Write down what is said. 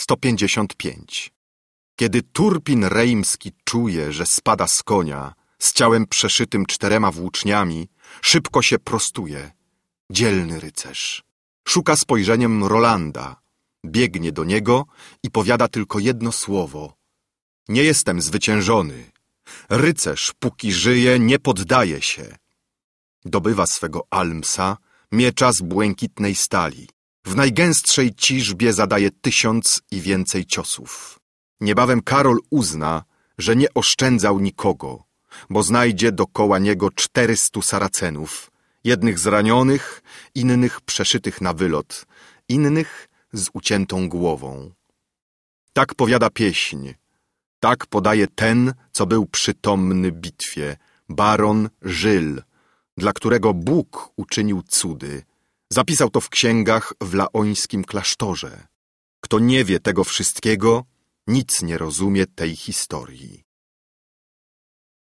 155. Kiedy Turpin Reimski czuje, że spada z konia, z ciałem przeszytym 4 włóczniami, szybko się prostuje. Dzielny rycerz. Szuka spojrzeniem Rolanda. Biegnie do niego i powiada tylko jedno słowo. Nie jestem zwyciężony. Rycerz, póki żyje, nie poddaje się. Dobywa swego almsa, miecza z błękitnej stali. W najgęstszej ciżbie zadaje 1000 i więcej ciosów. Niebawem Karol uzna, że nie oszczędzał nikogo, bo znajdzie dokoła niego 400 Saracenów, jednych zranionych, innych przeszytych na wylot, innych z uciętą głową. Tak powiada pieśń, tak podaje ten, co był przytomny bitwie, baron Żyl, dla którego Bóg uczynił cudy. Zapisał to w księgach w laońskim klasztorze. Kto nie wie tego wszystkiego, nic nie rozumie tej historii.